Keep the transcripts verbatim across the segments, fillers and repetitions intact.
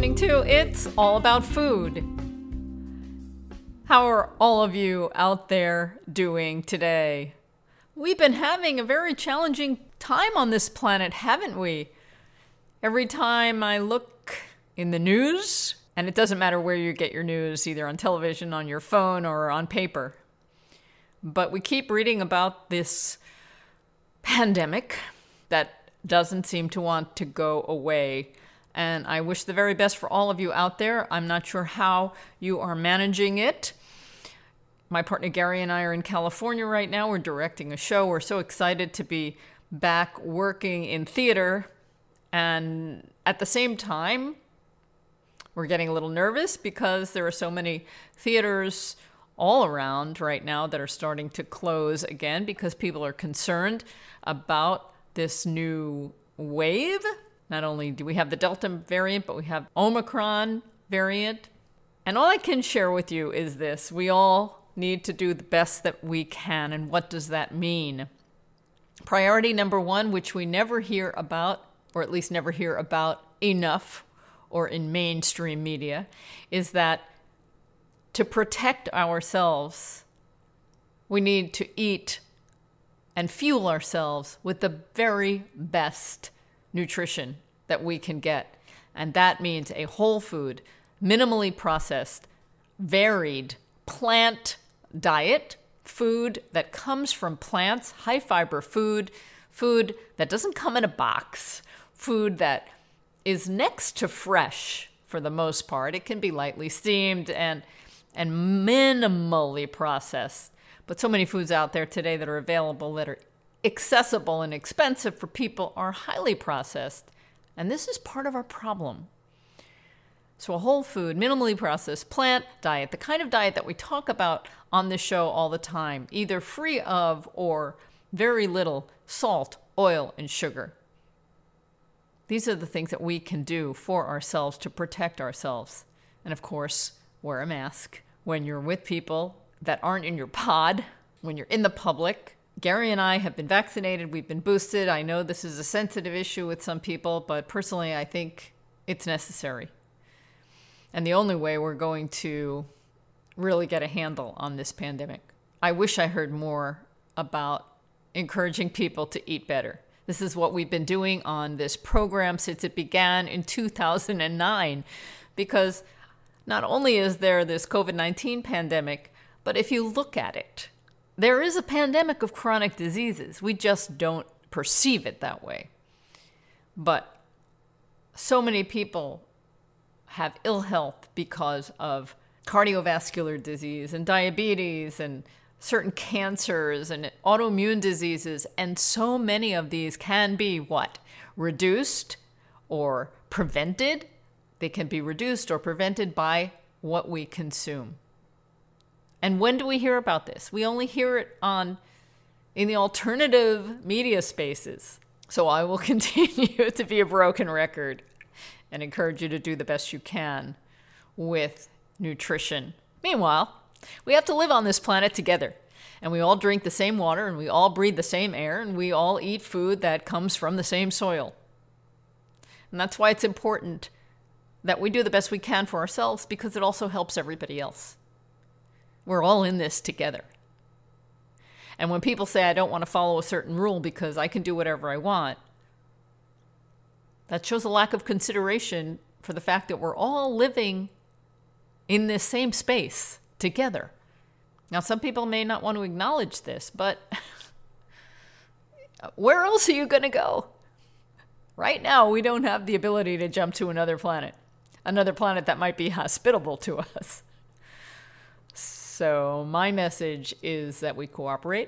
listening to It's All About Food. How are all of you out there doing today? We've been having a very challenging time on this planet, haven't we? Every time I look in the news, and it doesn't matter where you get your news, either on television, on your phone, or on paper, but we keep reading about this pandemic that doesn't seem to want to go away. And I wish the very best for all of you out there. I'm not sure how you are managing it. My partner Gary and I are in California right now. We're directing a show. We're so excited to be back working in theater. And at the same time, we're getting a little nervous because there are so many theaters all around right now that are starting to close again because people are concerned about this new wave. Not only do we have the Delta variant, but we have Omicron variant. And all I can share with you is this. We all need to do the best that we can. And what does that mean? Priority number one, which we never hear about, or at least never hear about enough, or in mainstream media, is that to protect ourselves, we need to eat and fuel ourselves with the very best nutrition that we can get. And that means a whole food, minimally processed, varied plant diet, food that comes from plants, high fiber food, food that doesn't come in a box, food that is next to fresh for the most part. It can be lightly steamed and and minimally processed. But so many foods out there today that are available that are accessible and expensive for people are highly processed. And this is part of our problem. So a whole food, minimally processed plant diet, the kind of diet that we talk about on this show all the time, either free of or very little salt, oil, and sugar. These are the things that we can do for ourselves to protect ourselves. And of course, wear a mask when you're with people that aren't in your pod, when you're in the public. Gary and I have been vaccinated. We've been boosted. I know this is a sensitive issue with some people, but personally, I think it's necessary. And the only way we're going to really get a handle on this pandemic. I wish I heard more about encouraging people to eat better. This is what we've been doing on this program since it began in two thousand nine, because not only is there this covid nineteen pandemic, but if you look at it, there is a pandemic of chronic diseases. We just don't perceive it that way. But so many people have ill health because of cardiovascular disease and diabetes and certain cancers and autoimmune diseases. And so many of these can be what? Reduced or prevented. They can be reduced or prevented by what we consume. And when do we hear about this? We only hear it on in the alternative media spaces. So I will continue to be a broken record and encourage you to do the best you can with nutrition. Meanwhile, we have to live on this planet together. And we all drink the same water, and we all breathe the same air, and we all eat food that comes from the same soil. And that's why it's important that we do the best we can for ourselves, because it also helps everybody else. We're all in this together. And when people say, I don't want to follow a certain rule because I can do whatever I want, that shows a lack of consideration for the fact that we're all living in this same space together. Now, some people may not want to acknowledge this, but where else are you going to go? Right now, we don't have the ability to jump to another planet, another planet that might be hospitable to us. So my message is that we cooperate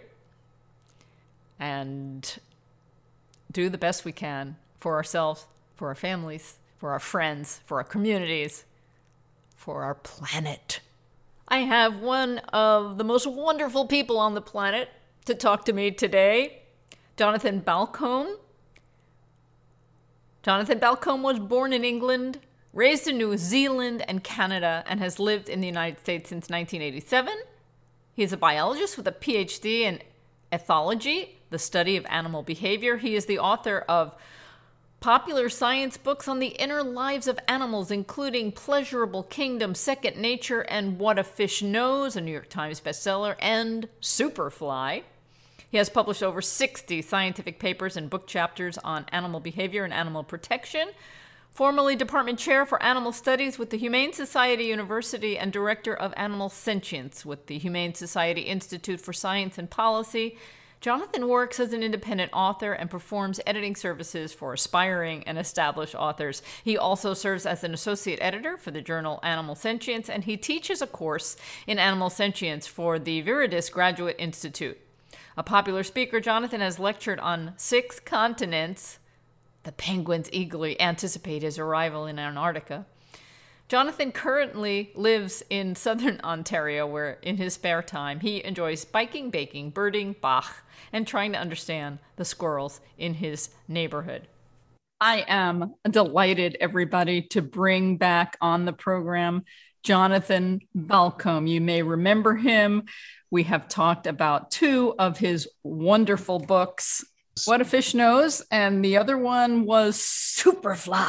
and do the best we can for ourselves, for our families, for our friends, for our communities, for our planet. I have one of the most wonderful people on the planet to talk to me today, Jonathan Balcombe. Jonathan Balcombe was born in England, raised in New Zealand and Canada, and has lived in the United States since nineteen eighty-seven. He is a biologist with a P H D in ethology, the study of animal behavior. He is the author of popular science books on the inner lives of animals, including Pleasurable Kingdom, Second Nature, and What a Fish Knows, a New York Times bestseller, and Superfly. He has published over sixty scientific papers and book chapters on animal behavior and animal protection. Formerly Department Chair for Animal Studies with the Humane Society University and Director of Animal Sentience with the Humane Society Institute for Science and Policy, Jonathan works as an independent author and performs editing services for aspiring and established authors. He also serves as an associate editor for the journal Animal Sentience, and he teaches a course in animal sentience for the Viridis Graduate Institute. A popular speaker, Jonathan has lectured on six continents. The penguins eagerly anticipate his arrival in Antarctica. Jonathan currently lives in southern Ontario, where in his spare time he enjoys biking, baking, birding, Bach, and trying to understand the squirrels in his neighborhood. I am delighted, everybody, to bring back on the program Jonathan Balcombe. You may remember him. We have talked about two of his wonderful books, What a Fish Knows, and the other one was Superfly,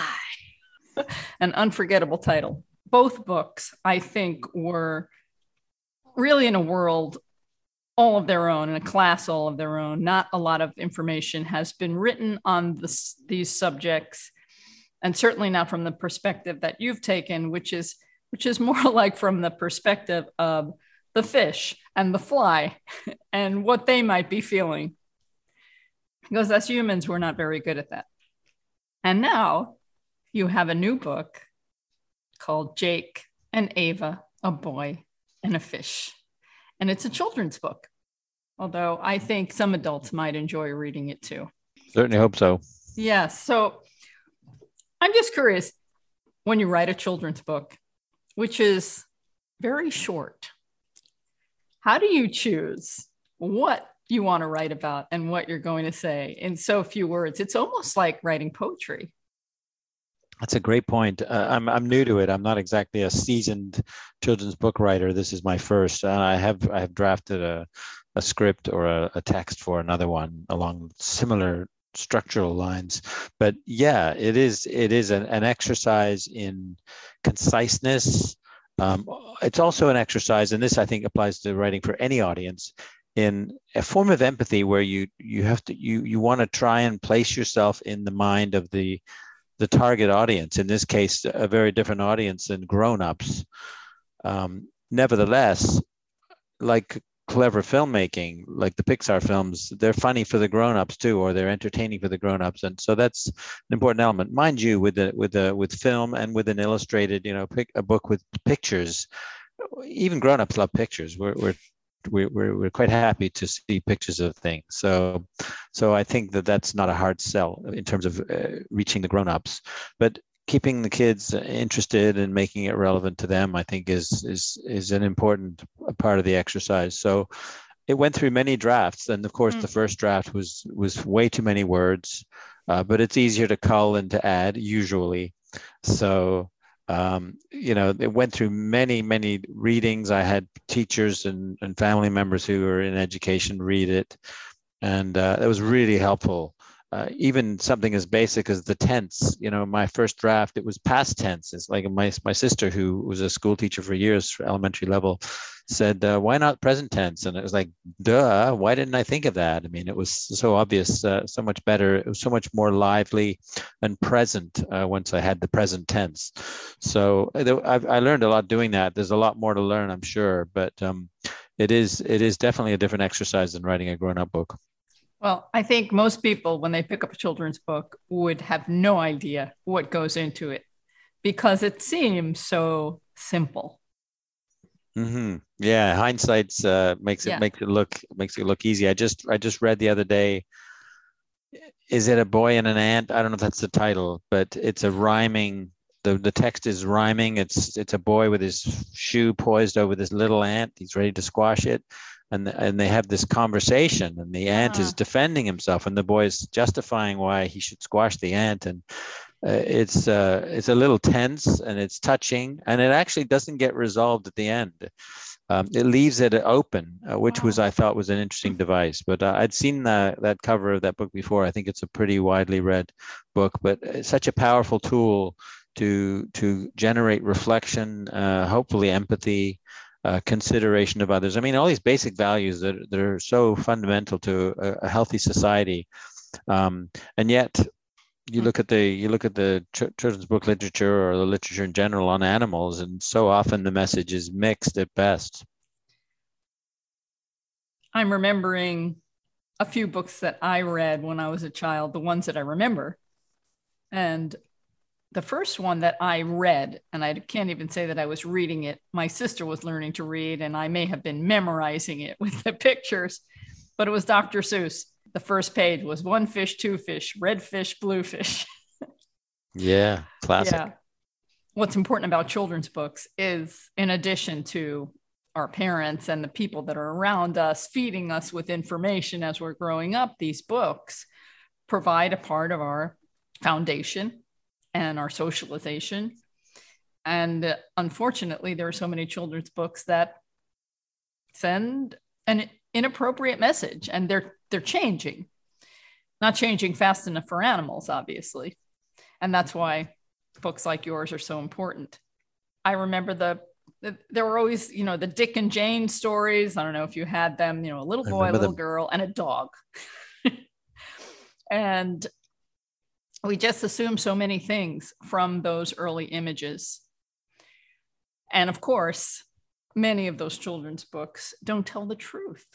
an unforgettable title. Both books, I think, were really in a world all of their own, in a class all of their own. Not a lot of information has been written on this, these subjects, and certainly not from the perspective that you've taken, which is which is more like from the perspective of the fish and the fly and what they might be feeling. Because as humans, we're not very good at that. And now you have a new book called Jake and Ava, a Boy and a Fish. And it's a children's book, although I think some adults might enjoy reading it too. Certainly hope so. Yes. So I'm just curious, when you write a children's book, which is very short, how do you choose what you want to write about and what you're going to say in so few words? It's almost like writing poetry. That's a great point. Uh, I'm I'm new to it. I'm not exactly a seasoned children's book writer. This is my first. And I have I have drafted a, a script or a, a text for another one along similar structural lines. But yeah, it is it is an, an exercise in conciseness. Um, it's also an exercise, and this I think applies to writing for any audience, in a form of empathy where you you have to you you want to try and place yourself in the mind of the the target audience, in this case a very different audience than grown-ups. Um, nevertheless, like clever filmmaking, like the Pixar films, they're funny for the grown-ups too, or they're entertaining for the grown-ups, and so that's an important element. Mind you, with the with the with film and with an illustrated, you know, pic, a book with pictures, even grown-ups love pictures. We're we're We're, we're, we're quite happy to see pictures of things. So so I think that that's not a hard sell in terms of uh, reaching the grown-ups. But keeping the kids interested and making it relevant to them, I think, is is is an important part of the exercise. So it went through many drafts. And of course, mm. the first draft was, was way too many words, uh, but it's easier to cull than to add, usually. So Um, you know, it went through many, many readings. I had teachers and, and family members who were in education read it. And uh, it was really helpful. Uh, even something as basic as the tense, you know, my first draft, it was past tense. It's like my, my sister, who was a school teacher for years for elementary level, said, uh, why not present tense? And it was like, duh, why didn't I think of that? I mean, it was so obvious, uh, so much better. It was so much more lively and present uh, once I had the present tense. So I've, I learned a lot doing that. There's a lot more to learn, I'm sure, but um, it is it is definitely a different exercise than writing a grown-up book. Well, I think most people, when they pick up a children's book, would have no idea what goes into it because it seems so simple. Mm-hmm. Yeah, hindsight uh, makes it yeah. makes it look makes it look easy. I just I just read the other day. Is it A Boy and an Ant? I don't know if that's the title, but it's a rhyming. The the text is rhyming. It's it's a boy with his shoe poised over this little ant. He's ready to squash it. And, and they have this conversation, and the ant uh. is defending himself, and the boy is justifying why he should squash the ant. And uh, it's uh, it's a little tense and it's touching, and it actually doesn't get resolved at the end. Um, it leaves it open, uh, which was Wow. I thought was an interesting device. But uh, I'd seen that that cover of that book before. I think it's a pretty widely read book, but it's such a powerful tool to to generate reflection, uh, hopefully empathy, uh, consideration of others. I mean, all these basic values that, that are so fundamental to a, a healthy society, um, and yet you look at the you look at the ch- children's book literature or the literature in general on animals, and so often the message is mixed at best. I'm remembering a few books that I read when I was a child, the ones that I remember. And the first one that I read, and I can't even say that I was reading it, my sister was learning to read, and I may have been memorizing it with the pictures, but it was Doctor Seuss. The first page was one fish, two fish, red fish, blue fish. Yeah, classic. Yeah. What's important about children's books is, in addition to our parents and the people that are around us feeding us with information as we're growing up, these books provide a part of our foundation and our socialization. And uh, unfortunately, there are so many children's books that send an inappropriate message, and they're they're changing, not changing fast enough for animals, obviously. And that's why books like yours are so important. I remember the, the there were always, you know, the Dick and Jane stories. I don't know if you had them, you know, a little boy, a little them. girl, and a dog. And we just assume so many things from those early images. And of course, many of those children's books don't tell the truth.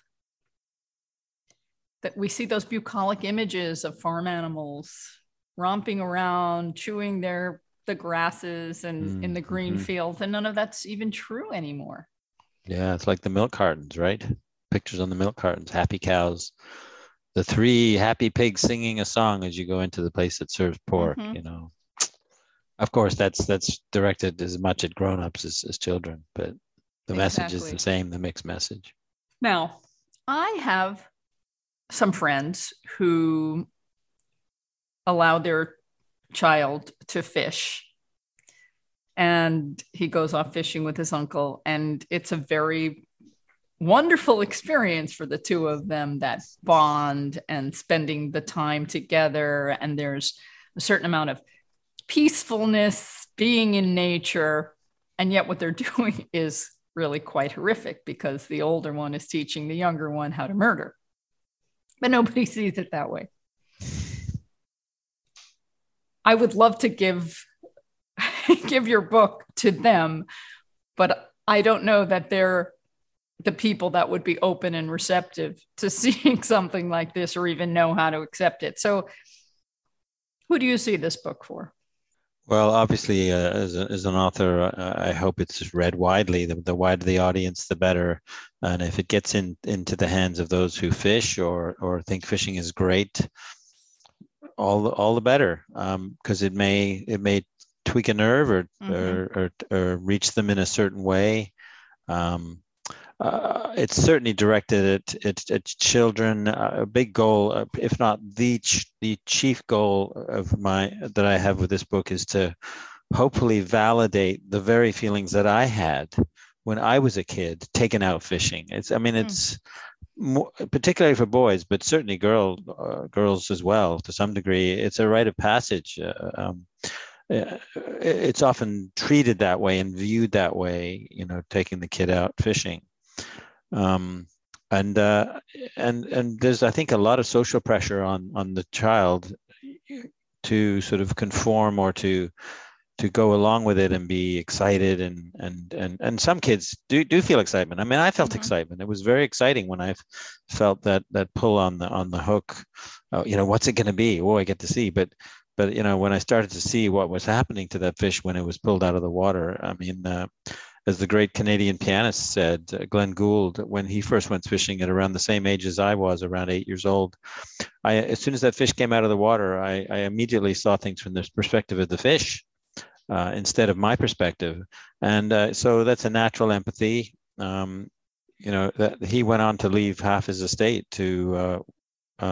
That we see those bucolic images of farm animals romping around, chewing their the grasses and mm-hmm. in the green fields, and none of that's even true anymore. Yeah, it's like the milk cartons, right? Pictures on the milk cartons, happy cows, the three happy pigs singing a song as you go into the place that serves pork, mm-hmm. you know. Of course, that's that's directed as much at grown-ups as, as children, but the exactly. message is the same, the mixed message. Now, I have some friends who allow their child to fish, and he goes off fishing with his uncle, and it's a very wonderful experience for the two of them, that bond and spending the time together. And there's a certain amount of peacefulness, being in nature, and yet what they're doing is really quite horrific, because the older one is teaching the younger one how to murder. But nobody sees it that way. I would love to give give your book to them, but I don't know that they're the people that would be open and receptive to seeing something like this, or even know how to accept it. So who do you see this book for? Well, obviously, uh, as, a, as an author, uh, I hope it's just read widely. The, the wider the audience, the better. And if it gets in, into the hands of those who fish or or think fishing is great, all the, all the better, because um, it may it may tweak a nerve or, mm-hmm. or, or or reach them in a certain way. Um, uh, it's certainly directed at, at, at children. Uh, a big goal, uh, if not the ch- the chief goal of my that I have with this book, is to hopefully validate the very feelings that I had when I was a kid, taken out fishing. It's I mean it's. Mm. More, particularly for boys, but certainly girl, uh, girls as well, to some degree. It's a rite of passage. Uh, um, it's often treated that way and viewed that way, you know, taking the kid out fishing. Um, and uh, and and there's, I think, a lot of social pressure on on the child to sort of conform or to to go along with it and be excited, and and and and some kids do do feel excitement. I mean, I felt mm-hmm. excitement. It was very exciting when I felt that that pull on the on the hook. Uh, you know, what's it going to be? Oh, I get to see. But but you know, when I started to see what was happening to that fish when it was pulled out of the water, I mean, uh, as the great Canadian pianist said, uh, Glenn Gould, when he first went fishing at around the same age as I was, around eight years old, I as soon as that fish came out of the water, I, I immediately saw things from the perspective of the fish. Uh, instead of my perspective. And uh, so that's a natural empathy. Um, you know, that he went on to leave half his estate to uh, um,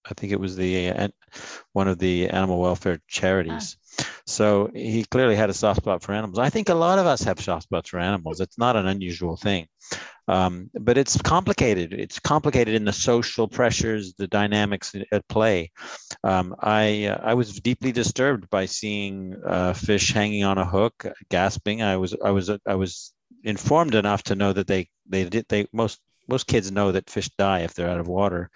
I think it was the uh, one of the animal welfare charities. Ah. So he clearly had a soft spot for animals. I think a lot of us have soft spots for animals. It's not an unusual thing. Um, but it's complicated. It's complicated in the social pressures, the dynamics at play. Um, I uh, I was deeply disturbed by seeing uh, fish hanging on a hook, gasping. I was I was I was informed enough to know that they they did they most most kids know that fish die if they're out of water.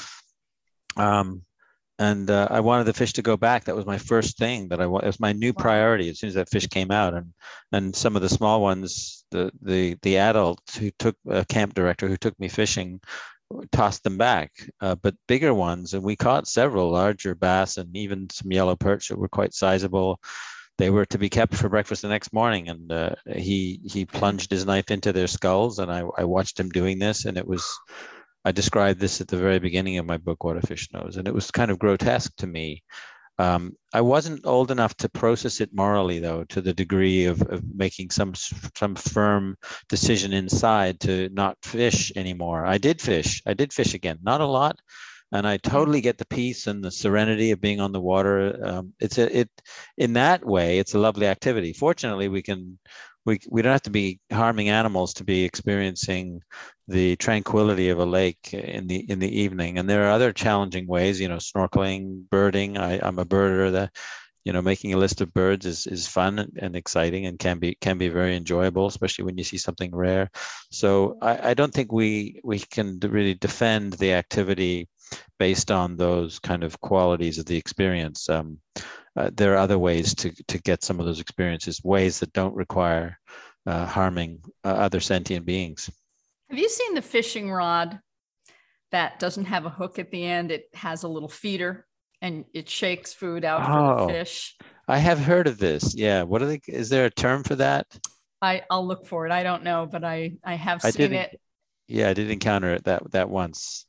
Um, and uh, I wanted the fish to go back. That was my first thing that I want. It was my new wow. priority as soon as that fish came out. And and some of the small ones, the the the adult who took a camp director who took me fishing, tossed them back. Uh, but bigger ones, and we caught several larger bass and even some yellow perch that were quite sizable. They were to be kept for breakfast the next morning, and uh, he he plunged his knife into their skulls, and I I watched him doing this, and it was. I described this at the very beginning of my book, What a Fish Knows, and it was kind of grotesque to me. Um, I wasn't old enough to process it morally, though, to the degree of, of making some some firm decision inside to not fish anymore. I did fish. I did fish again, not a lot, and I totally get the peace and the serenity of being on the water. Um, it's a, it in that way, it's a lovely activity. Fortunately, we can. We, we don't have to be harming animals to be experiencing the tranquility of a lake in the in the evening. And there are other challenging ways, you know, snorkeling, birding. I, I'm a birder. That, you know, making a list of birds is is fun and, and exciting and can be can be very enjoyable, especially when you see something rare. So I, I don't think we we can really defend the activity based on those kind of qualities of the experience. Um, Uh, there are other ways to to get some of those experiences, ways that don't require uh, harming uh, other sentient beings. Have you seen the fishing rod that doesn't have a hook at the end? It has a little feeder and it shakes food out oh, for the fish. I have heard of this. Yeah. What are they? Is there a term for that? I, I'll look for it. I don't know, but I, I have I seen it. Yeah, I did encounter it that that once.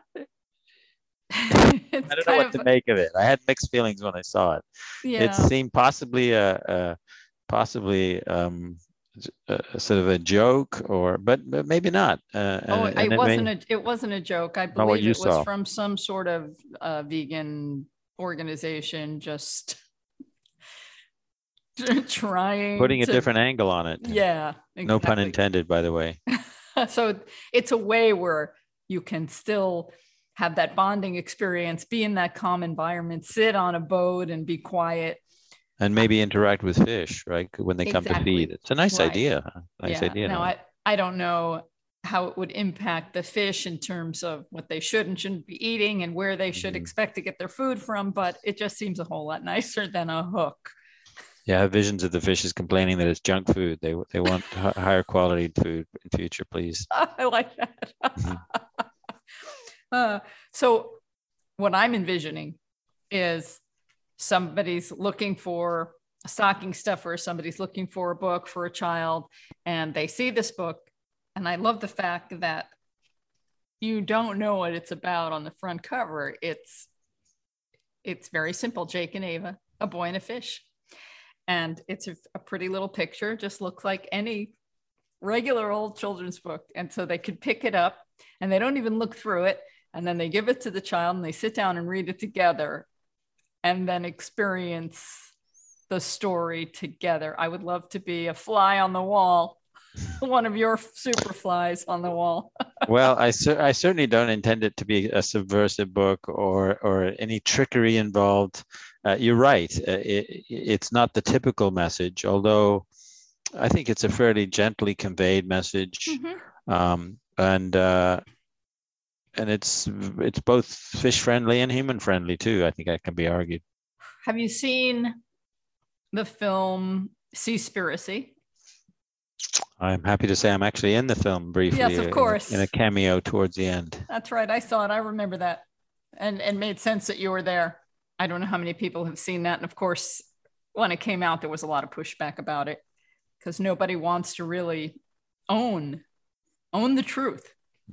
I don't know what to make of it. I had mixed feelings when I saw it. Yeah. It seemed possibly a, a possibly um, a, a sort of a joke, or but, but maybe not. Uh, oh, and, and it wasn't may, a it wasn't a joke. I believe it was saw. from some sort of uh, vegan organization, just trying putting to, a different angle on it. Yeah, exactly. No pun intended, by the way. So it's a way where you can still have that bonding experience, be in that calm environment, sit on a boat and be quiet. And maybe interact with fish, right? When they exactly. come to feed. It's a nice right. idea. Nice yeah. idea. Now, I, I don't know how it would impact the fish in terms of what they should and shouldn't be eating and where they should mm-hmm. expect to get their food from, but it just seems a whole lot nicer than a hook. Yeah, I have visions of the fishes complaining that it's junk food. They they want higher quality food in future, please. I like that. Mm-hmm. Uh, so what I'm envisioning is somebody's looking for a stocking stuffer, somebody's looking for a book for a child, and they see this book. And I love the fact that you don't know what it's about on the front cover. It's, it's very simple. Jake and Ava, a boy and a fish. And it's a, a pretty little picture, just looks like any regular old children's book. And so they could pick it up and they don't even look through it. And then they give it to the child and they sit down and read it together and then experience the story together. I would love to be a fly on the wall, one of your super flies on the wall. Well, I, cer- I certainly don't intend it to be a subversive book or, or any trickery involved. Uh, you're right. Uh, it, it's not the typical message, although I think it's a fairly gently conveyed message. Mm-hmm. Um, and uh, And it's it's both fish friendly and human friendly too. I think that can be argued. Have you seen the film Seaspiracy? I'm happy to say I'm actually in the film briefly. Yes, of course. In a, in a cameo towards the end. That's right. I saw it. I remember that. And and made sense that you were there. I don't know how many people have seen that. And of course, when it came out, there was a lot of pushback about it because nobody wants to really own, own the truth.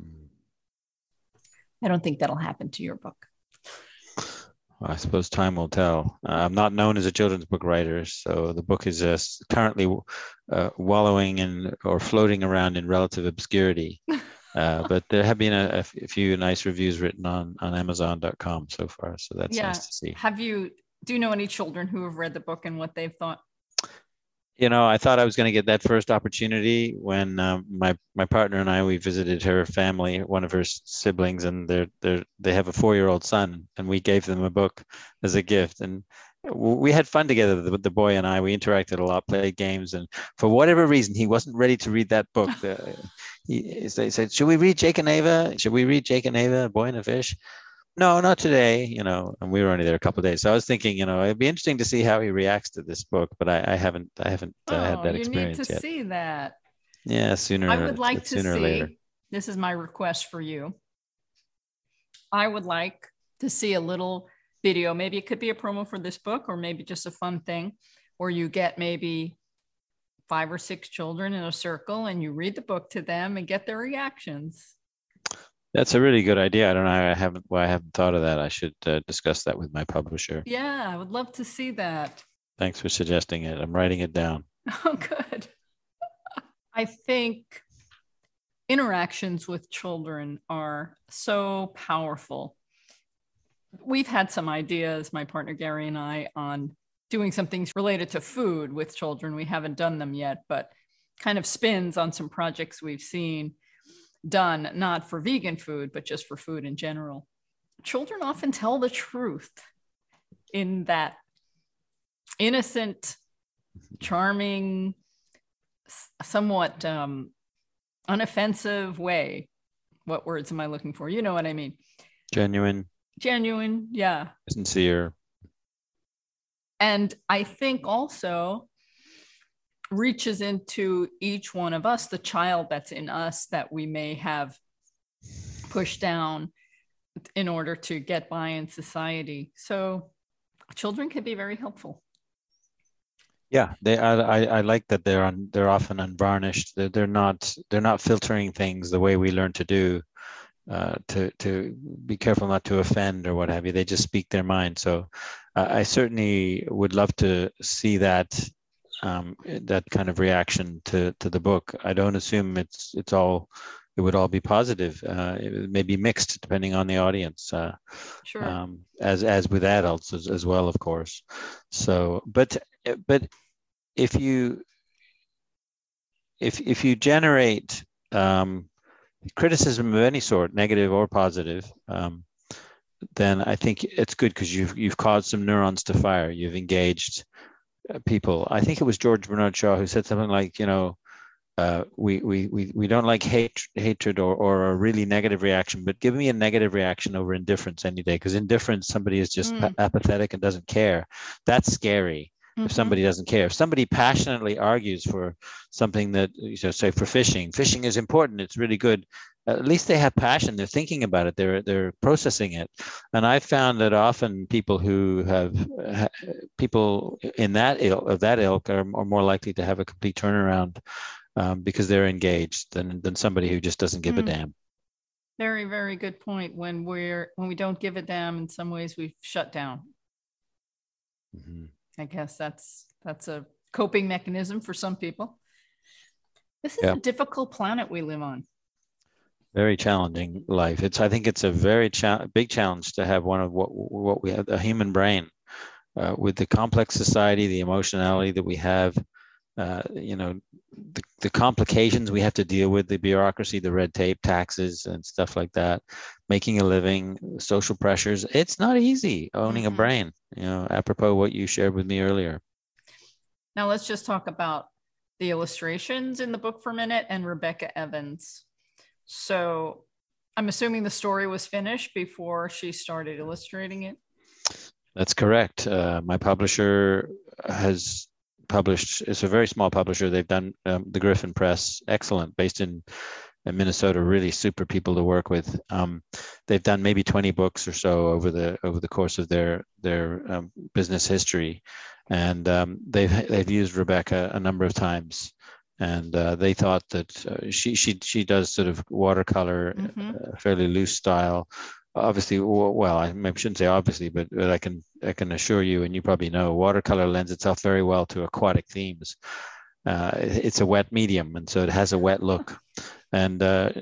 I don't think that'll happen to your book. Well, I suppose time will tell. Uh, I'm not known as a children's book writer, so the book is uh, currently uh, wallowing in or floating around in relative obscurity. Uh, but there have been a, a f- a few nice reviews written on on Amazon dot com so far, so that's Yeah. nice to see. Have you, do you know any children who have read the book and what they've thought? You know, I thought I was going to get that first opportunity when um, my my partner and I we visited her family, one of her s- siblings, and they're they they have a four year old son, and we gave them a book as a gift, and w- we had fun together. The, the boy and I, we interacted a lot, played games, and for whatever reason, he wasn't ready to read that book. The, he, they said, "Should we read Jake and Ava? Should we read Jake and Ava, Boy and a Fish?" No, not today, you know, and we were only there a couple of days. So I was thinking, you know, it'd be interesting to see how he reacts to this book, but I, I haven't, I haven't uh, had Oh, that you need to experience yet. see that. Yeah, I sooner, would like to sooner or later. see, this is my request for you. I would like to see a little video. Maybe it could be a promo for this book, or maybe just a fun thing where you get maybe five or six children in a circle and you read the book to them and get their reactions. That's a really good idea. I don't know how I haven't, why I haven't thought of that. I should uh, discuss that with my publisher. Yeah, I would love to see that. Thanks for suggesting it. I'm writing it down. Oh, good. I think interactions with children are so powerful. We've had some ideas, my partner Gary and I, on doing some things related to food with children. We haven't done them yet, but kind of spins on some projects we've seen done, not for vegan food, but just for food in general. Children often tell the truth in that innocent, charming, somewhat um, unoffensive way. What words am I looking for? You know what I mean. Genuine. Genuine, yeah. Sincere. And I think also reaches into each one of us, the child that's in us that we may have pushed down in order to get by in society. So children can be very helpful. Yeah, they. I, I, I like that they're on. They're often unvarnished. They're, they're not. They're not filtering things the way we learn to do. Uh, to to be careful not to offend or what have you. They just speak their mind. So uh, I certainly would love to see that um, that kind of reaction to to the book. I don't assume it's it's all it would all be positive. Uh, it may be mixed depending on the audience. Uh, Sure. um, as as with adults as, as well, of course. So, but but if you if if you generate um, criticism of any sort, negative or positive, um, then I think it's good because you've you've caused some neurons to fire. You've engaged uh, people. I think it was George Bernard Shaw who said something like, you know, uh, we, we we we don't like hate hatred or or a really negative reaction, but give me a negative reaction over indifference any day, because indifference, somebody is just Mm. apathetic and doesn't care. That's scary. If Mhm. somebody doesn't care, if somebody passionately argues for something that, you know, say for fishing, fishing is important, it's really good. At least they have passion. They're thinking about it. They're they're processing it. And I found that often people who have ha, people in that ilk of that ilk are, are more likely to have a complete turnaround um, because they're engaged than than somebody who just doesn't give mm. a damn. Very, very good point. When we're when we don't give a damn, in some ways we've shut down. Mm-hmm. I guess that's that's a coping mechanism for some people. This is yeah. a difficult planet we live on. Very challenging life. It's I think it's a very cha- big challenge to have one of what what we have, a human brain, uh, with the complex society, the emotionality that we have, uh, you know, the, the complications we have to deal with, the bureaucracy, the red tape, taxes, and stuff like that. Making a living, social pressures. It's not easy owning mm-hmm. a brain. You know, apropos what you shared with me earlier. Now let's just talk about the illustrations in the book for a minute and Rebecca Evans. So I'm assuming the story was finished before she started illustrating it. That's correct. Uh, my publisher has published, it's a very small publisher. They've done um, the Griffin Press, excellent, based in, in Minnesota, really super people to work with. Um, they've done maybe twenty books or so over the over the course of their their um, business history. And um, they've they've used Rebecca a number of times. And uh, they thought that uh, she she she does sort of watercolor, mm-hmm. uh, fairly loose style. Obviously, well, I shouldn't say obviously, but, but I can I can assure you, and you probably know, watercolor lends itself very well to aquatic themes. Uh, it's a wet medium, and so it has a wet look. And uh,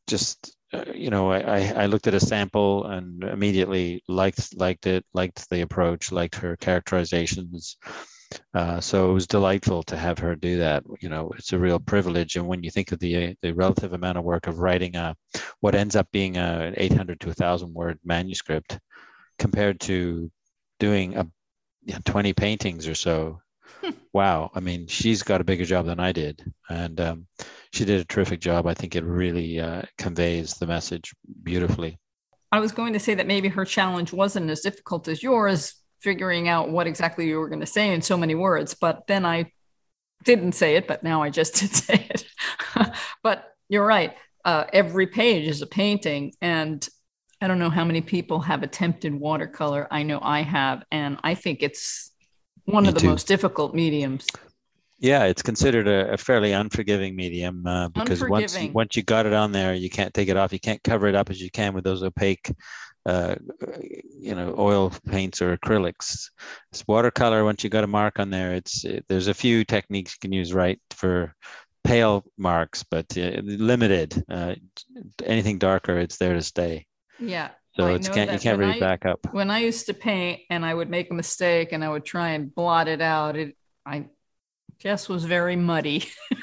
just uh, you know, I, I I looked at a sample and immediately liked liked it, liked the approach, liked her characterizations. Uh, so it was delightful to have her do that. You know, it's a real privilege. And when you think of the the relative amount of work of writing a what ends up being a, an eight hundred to one thousand word manuscript compared to doing a you know, twenty paintings or so, wow. I mean, she's got a bigger job than I did, and um, she did a terrific job. I think it really uh, conveys the message beautifully. I was going to say that maybe her challenge wasn't as difficult as yours, figuring out what exactly you were going to say in so many words, but then I didn't say it, but now I just did say it. But you're right. Uh, every page is a painting, and I don't know how many people have attempted watercolor. I know I have, and I think it's one Me of the too. most difficult mediums. Yeah, it's considered a, a fairly unforgiving medium uh, because once you, Unforgiving. once you got it on there, you can't take it off. You can't cover it up as you can with those opaque, uh, you know, oil paints or acrylics. It's watercolor. Once you got a mark on there, it's it, there's a few techniques you can use right for pale marks, but uh, limited. Uh, anything darker, it's there to stay. Yeah. So I it's know can't you that can't when really I back up. when I used to paint and I would make a mistake and I would try and blot it out, it I just was very muddy.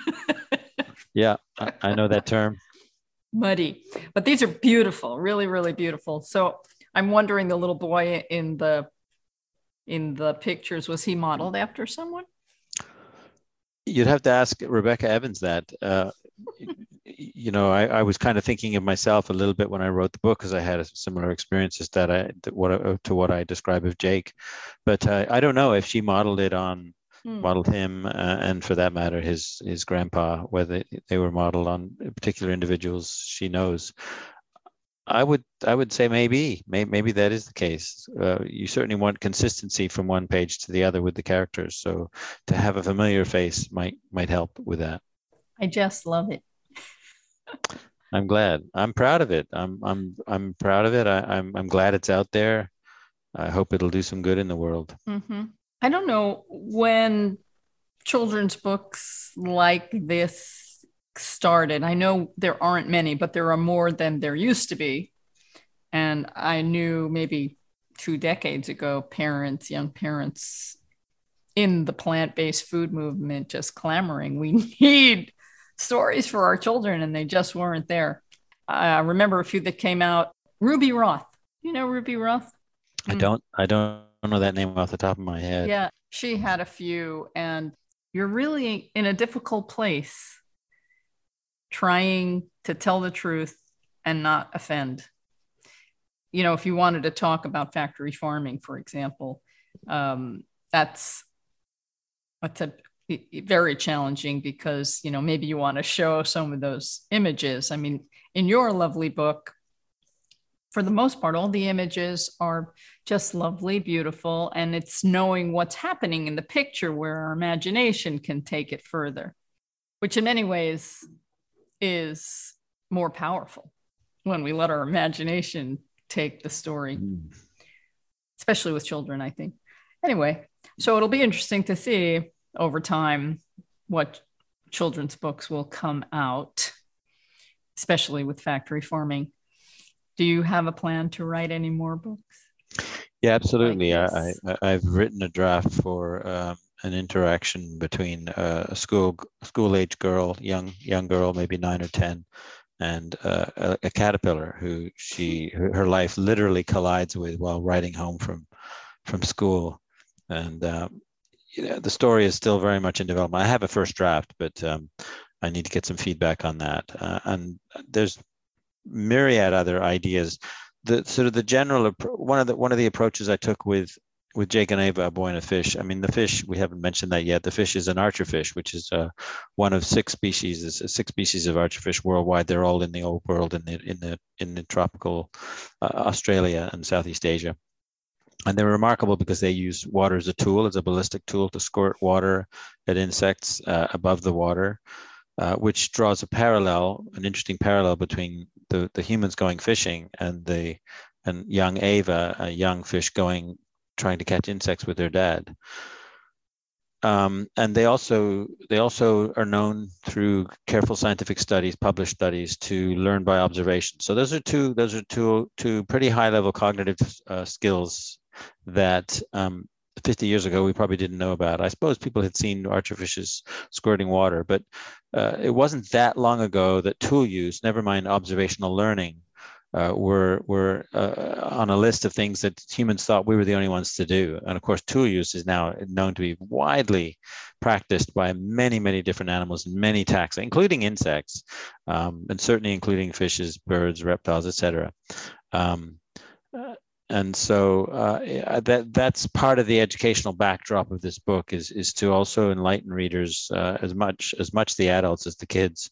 Yeah, I, I know that term. Muddy. But these are beautiful, really, really beautiful. So I'm wondering, the little boy in the in the pictures, was he modeled after someone? You'd have to ask Rebecca Evans that. Uh, you know, I, I was kind of thinking of myself a little bit when I wrote the book because I had a similar experiences that I that what to what I describe of Jake, but uh, I don't know if she modeled it on Hmm. modeled him uh, and for that matter his his grandpa, whether they were modeled on particular individuals she knows. I would I would say maybe maybe, maybe that is the case. Uh, you certainly want consistency from one page to the other with the characters, so to have a familiar face might might help with that. I just love it. I'm glad. I'm proud of it. I'm I'm I'm proud of it. I, I'm I'm glad it's out there. I hope it'll do some good in the world. Mm-hmm. I don't know when children's books like this started. I know there aren't many, but there are more than there used to be. And I knew maybe two decades ago, parents, young parents in the plant-based food movement just clamoring, we need stories for our children, and they just weren't there. I remember a few that came out. Ruby Roth. You know Ruby Roth? I don't I don't know that name off the top of my head. Yeah, she had a few, and you're really in a difficult place trying to tell the truth and not offend. You know, if you wanted to talk about factory farming, for example, um, that's that's a very challenging because, you know, maybe you want to show some of those images. I mean, in your lovely book, for the most part, all the images are just lovely, beautiful, and it's knowing what's happening in the picture where our imagination can take it further, which in many ways is more powerful when we let our imagination take the story, especially with children, I think. Anyway, so it'll be interesting to see over time what children's books will come out, especially with factory farming. Do you have a plan to write any more books? Yeah, absolutely. Like I, I I've written a draft for um, an interaction between uh, a school school age girl, young young girl, maybe nine or ten, and uh, a, a caterpillar who she her, her life literally collides with while riding home from from school, and um, you know, the story is still very much in development. I have a first draft, but um, I need to get some feedback on that. Uh, and there's myriad other ideas. The sort of the general one of the one of the approaches I took with with Jake and Ava, A Boy and a Fish. I mean, the fish, we haven't mentioned that yet. The fish is an archerfish, which is uh, one of six species. It's six species of archerfish worldwide. They're all in the old world, in the in the in the tropical uh, Australia and Southeast Asia. And they're remarkable because they use water as a tool, as a ballistic tool, to squirt water at insects uh, above the water, uh, which draws a parallel, an interesting parallel between the, the humans going fishing and the and young Ava, a young fish going trying to catch insects with their dad. um, and they also they also are known through careful scientific studies, published studies, to learn by observation. So those are two those are two two pretty high level cognitive uh, skills that um, fifty years ago we probably didn't know about. I suppose people had seen archerfishes squirting water, but uh, it wasn't that long ago that tool use, never mind observational learning, uh, were were uh, on a list of things that humans thought we were the only ones to do. And of course, tool use is now known to be widely practiced by many, many different animals and many taxa, including insects, um, and certainly including fishes, birds, reptiles, et cetera. Um, and so uh, that that's part of the educational backdrop of this book is is to also enlighten readers, uh, as much as much the adults as the kids,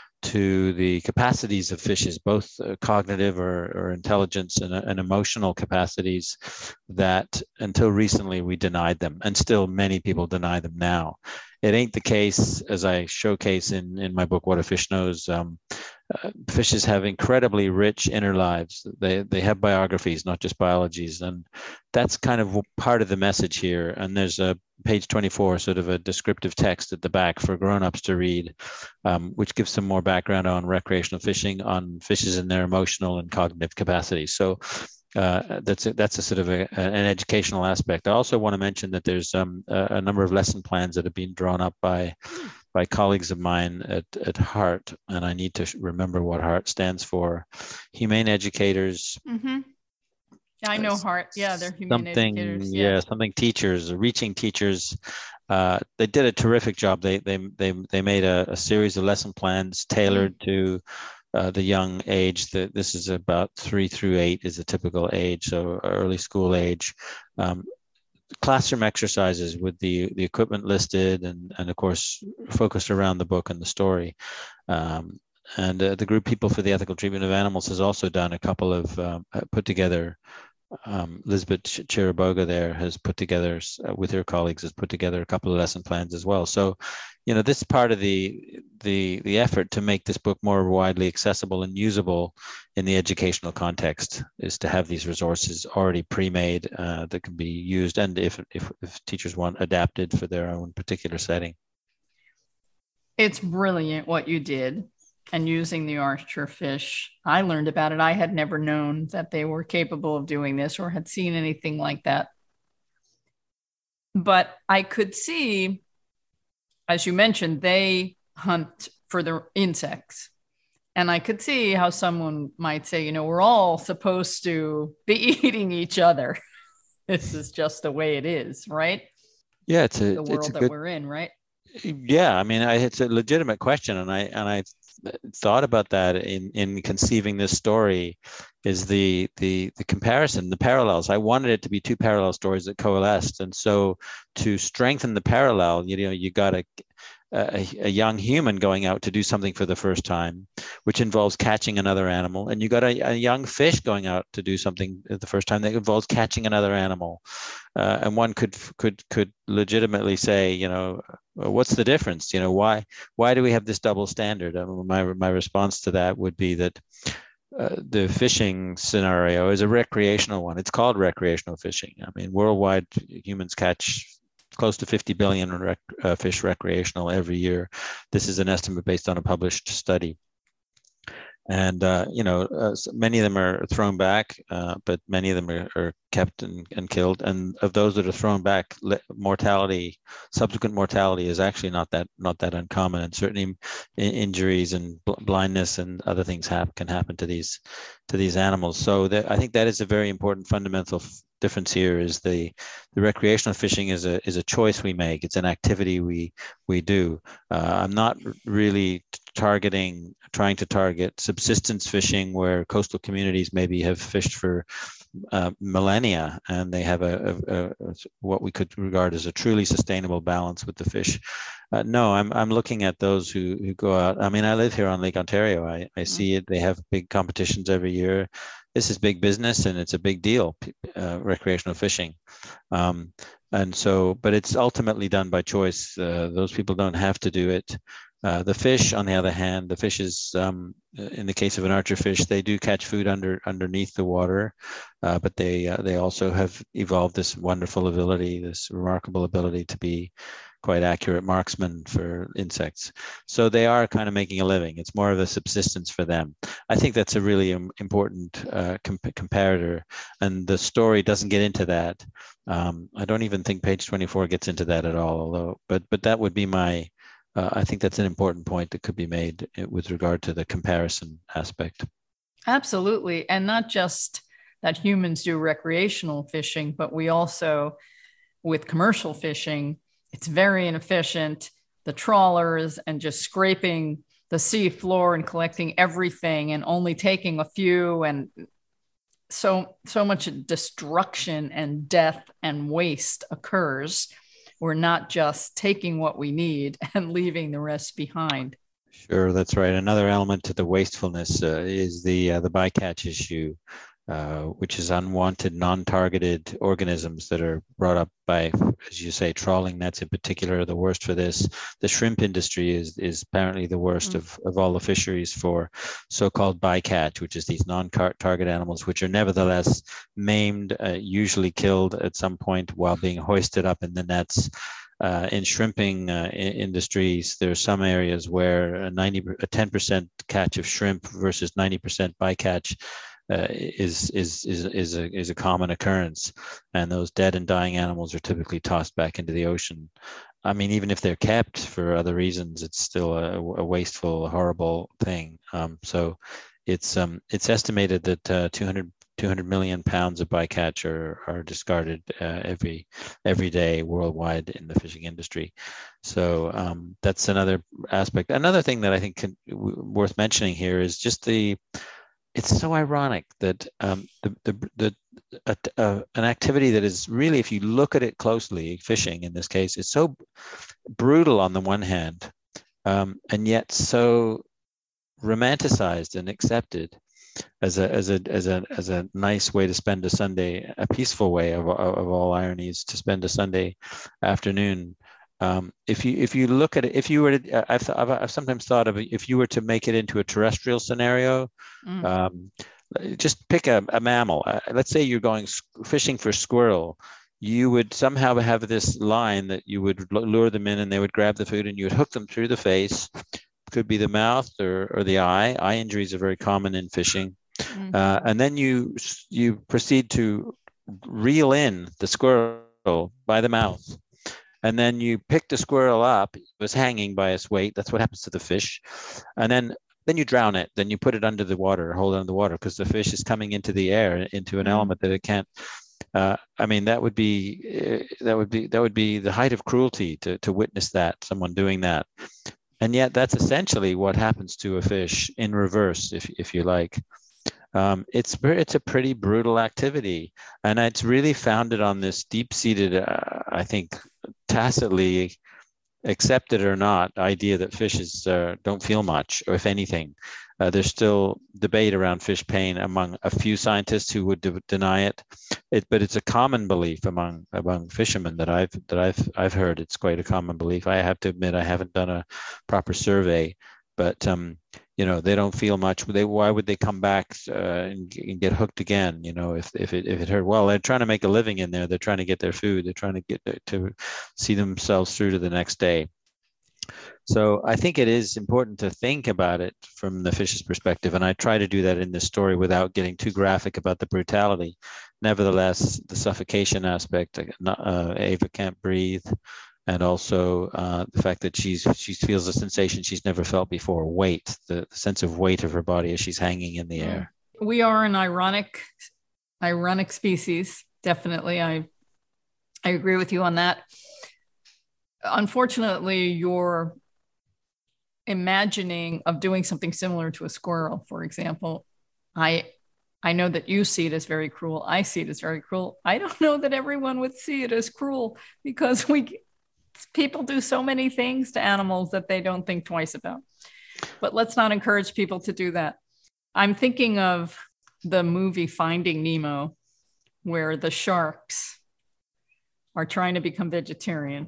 to the capacities of fishes, both uh, cognitive or, or intelligence and, and emotional capacities that until recently we denied them, and still many people deny them now. It ain't the case, as I showcase in, in my book, What a Fish Knows. Um, uh, fishes have incredibly rich inner lives. They, they have biographies, not just biologies. And that's kind of part of the message here. And there's a page twenty-four, sort of a descriptive text at the back for grown-ups to read, um, which gives some more background on recreational fishing, on fishes and their emotional and cognitive capacities. So uh, that's a, that's a sort of a, an educational aspect. I also want to mention that there's um, a, a number of lesson plans that have been drawn up by by colleagues of mine at, at HEART, and I need to remember what HEART stands for. Humane Educators. Mm-hmm. I know HEART. Yeah, they're humane something, educators. Yeah. yeah, something teachers, reaching teachers. Uh, they did a terrific job. They they they they made a, a series of lesson plans tailored mm. to uh, the young age. That this is about three through eight is a typical age, so early school age. Um, classroom exercises with the the equipment listed and and of course focused around the book and the story. Um, and uh, the group People for the Ethical Treatment of Animals has also done a couple of um, put together. Um, Elizabeth Chiriboga there has put together, uh, with her colleagues, has put together a couple of lesson plans as well. So, you know, this is part of the the the effort to make this book more widely accessible and usable in the educational context, is to have these resources already pre-made uh, that can be used, and if, if if teachers want, adapted for their own particular setting. It's brilliant what you did. And using the archerfish, I learned about it. I had never known that they were capable of doing this or had seen anything like that. But I could see, as you mentioned, they hunt for the insects. And I could see how someone might say, you know, we're all supposed to be eating each other. This is just the way it is, right? Yeah, it's a the world it's a that good, we're in, right? Yeah, I mean, I, it's a legitimate question, and I and I thought about that in in conceiving this story. Is the the the comparison, the parallels? I wanted it to be two parallel stories that coalesced, and so to strengthen the parallel, you know, you got a a, a young human going out to do something for the first time, which involves catching another animal, and you got a, a young fish going out to do something the first time that involves catching another animal. Uh, and one could could could legitimately say, you know, what's the difference? You know, why why do we have this double standard? I mean, my my response to that would be that uh, the fishing scenario is a recreational one. It's called recreational fishing. I mean, worldwide humans catch close to fifty billion rec, uh, fish recreational every year. This is an estimate based on a published study. And, uh, you know, uh, many of them are thrown back, uh, but many of them are, are kept and, and killed. And of those that are thrown back, mortality, subsequent mortality is actually not that not that uncommon. And certainly injuries and bl- blindness and other things have, can happen to these to these animals. So that, I think that is a very important fundamental f- difference here. Is the the recreational fishing is a is a choice we make. It's an activity we we do. Uh, I'm not really targeting, trying to target subsistence fishing, where coastal communities maybe have fished for uh, millennia, and they have a, a, a what we could regard as a truly sustainable balance with the fish. Uh, no, I'm I'm looking at those who, who go out. I mean, I live here on Lake Ontario. I, I see it. They have big competitions every year. This is big business, and it's a big deal, uh, recreational fishing. Um, and so, but it's ultimately done by choice. Uh, those people don't have to do it. Uh, the fish, on the other hand, the fishes, um, in the case of an archerfish, they do catch food under underneath the water, uh, but they uh, they also have evolved this wonderful ability, this remarkable ability to be quite accurate marksmen for insects. So they are kind of making a living. It's more of a subsistence for them. I think that's a really important uh, comp- comparator, and the story doesn't get into that. Um, I don't even think page twenty-four gets into that at all. Although, but but that would be my. Uh, I think that's an important point that could be made with regard to the comparison aspect. Absolutely, and not just that humans do recreational fishing, but we also, with commercial fishing, it's very inefficient. The trawlers and just scraping the sea floor and collecting everything and only taking a few, and so so much destruction and death and waste occurs. We're not just taking what we need and leaving the rest behind. Sure, that's right. Another element to the wastefulness uh, is the uh, the bycatch issue, uh, which is unwanted, non-targeted organisms that are brought up by, as you say, trawling nets in particular are the worst for this. The shrimp industry is is apparently the worst mm. of, of all the fisheries for so-called bycatch, which is these non-target animals, which are nevertheless maimed, uh, usually killed at some point while being hoisted up in the nets. Uh, in shrimping uh, in industries, there are some areas where a ninety, a ten percent catch of shrimp versus ninety percent bycatch uh, is is is is a is a common occurrence, and those dead and dying animals are typically tossed back into the ocean. I mean, even if they're kept for other reasons, it's still a, a wasteful, horrible thing. Um, so, it's um it's estimated that uh, two hundred two hundred million pounds of bycatch are, are discarded uh, every every day worldwide in the fishing industry. So um, that's another aspect. Another thing that I think can, w- worth mentioning here is just the, it's so ironic that um, the, the, the a, a, an activity that is really, if you look at it closely, fishing in this case, is so brutal on the one hand, um, and yet so romanticized and accepted as a as a as a as a nice way to spend a Sunday, a peaceful way of of all ironies to spend a Sunday afternoon. Um, if you if you look at it, if you were to, I've, I've I've sometimes thought of it, if you were to make it into a terrestrial scenario, mm. um, just pick a, a mammal. Uh, let's say you're going fishing for squirrel. You would somehow have this line that you would lure them in, and they would grab the food, and you would hook them through the face. Could be the mouth or, or the eye. Eye injuries are very common in fishing. Mm-hmm. Uh, and then you you proceed to reel in the squirrel by the mouth. And then you pick the squirrel up. It was hanging by its weight. That's what happens to the fish. And then then you drown it. Then you put it under the water, hold it under the water, because the fish is coming into the air, into an mm-hmm. element that it can't. Uh, I mean, that would be that would be that would be the height of cruelty to to witness that, someone doing that. And yet that's essentially what happens to a fish in reverse, if if you like. Um, it's it's a pretty brutal activity, and it's really founded on this deep-seated, uh, I think, tacitly accepted or not, idea that fishes uh, don't feel much, or if anything. Uh, there's still debate around fish pain among a few scientists who would de- deny it. it, but it's a common belief among among fishermen that I've that I've I've heard. It's quite a common belief. I have to admit I haven't done a proper survey, but um, you know, they don't feel much. They why would they come back uh, and, and get hooked again? You know, if if it if it hurt. Well, they're trying to make a living in there. They're trying to get their food. They're trying to get to see themselves through to the next day. So I think it is important to think about it from the fish's perspective, and I try to do that in this story without getting too graphic about the brutality. Nevertheless, the suffocation aspect, uh, Ava can't breathe, and also uh, the fact that she's she feels a sensation she's never felt before, weight, the, the sense of weight of her body as she's hanging in the air. We are an ironic, ironic species, definitely. I I agree with you on that. Unfortunately, your imagining of doing something similar to a squirrel, for example, I I know that you see it as very cruel. I see it as very cruel. I don't know that everyone would see it as cruel, because we people do so many things to animals that they don't think twice about. But let's not encourage people to do that. I'm thinking of the movie Finding Nemo, where the sharks are trying to become vegetarian.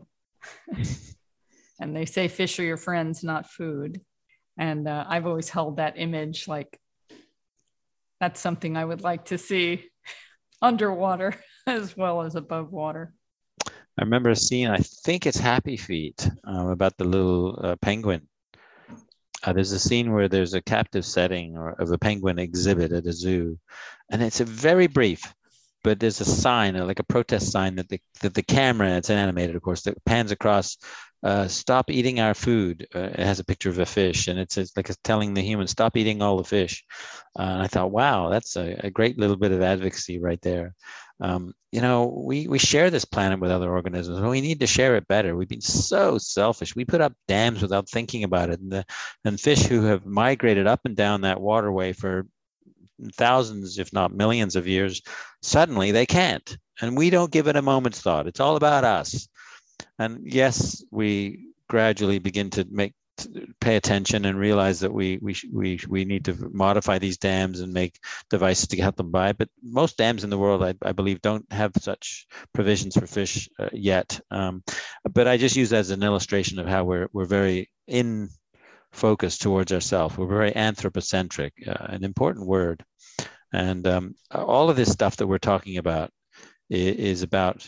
And they say fish are your friends, not food. And uh, I've always held that image like that's something I would like to see underwater as well as above water. I remember a scene, I think it's Happy Feet, um, about the little uh, penguin. Uh, there's a scene where there's a captive setting or of a penguin exhibit at a zoo, and it's a very brief, but there's a sign, uh, like a protest sign that the that the camera, it's animated, of course, that pans across. Uh, stop eating our food. Uh, it has a picture of a fish, and it's, it's like it's telling the human, stop eating all the fish. Uh, and I thought, wow, that's a, a great little bit of advocacy right there. Um, you know, we we share this planet with other organisms, and we need to share it better. We've been so selfish. We put up dams without thinking about it, and the and fish who have migrated up and down that waterway for thousands, if not millions of years, suddenly they can't. And we don't give it a moment's thought. It's all about us. And yes, we gradually begin to make pay attention and realize that we we we we need to modify these dams and make devices to help them by. But most dams in the world, I, I believe, don't have such provisions for fish uh, yet. Um, but I just use that as an illustration of how we're we're very in focus towards ourselves. We're very anthropocentric, uh, an important word. And um, all of this stuff that we're talking about is, is about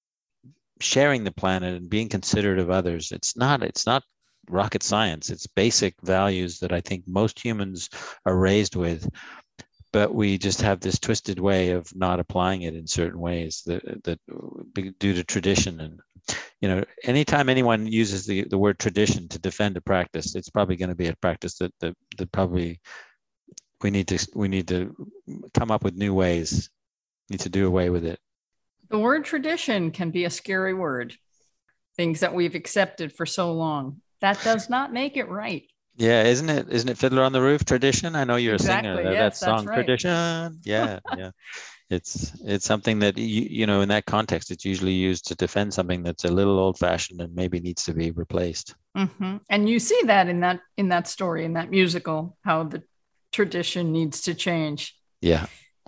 sharing the planet and being considerate of others. It's not, it's not rocket science. It's basic values that I think most humans are raised with, but we just have this twisted way of not applying it in certain ways that, that due to tradition. And you know, anytime anyone uses the, the word tradition to defend a practice, it's probably going to be a practice that, that that probably we need to we need to come up with new ways, need to do away with it. The word tradition can be a scary word. Things that we've accepted for so long. That does not make it right. Yeah, isn't it? Isn't it Fiddler on the Roof tradition? I know you're Exactly. a singer. Yes, that song right. Tradition. Yeah, yeah. It's it's something that you you know in that context it's usually used to defend something that's a little old-fashioned and maybe needs to be replaced. Mm-hmm. And you see that in that in that story, in that musical, how the tradition needs to change. Yeah.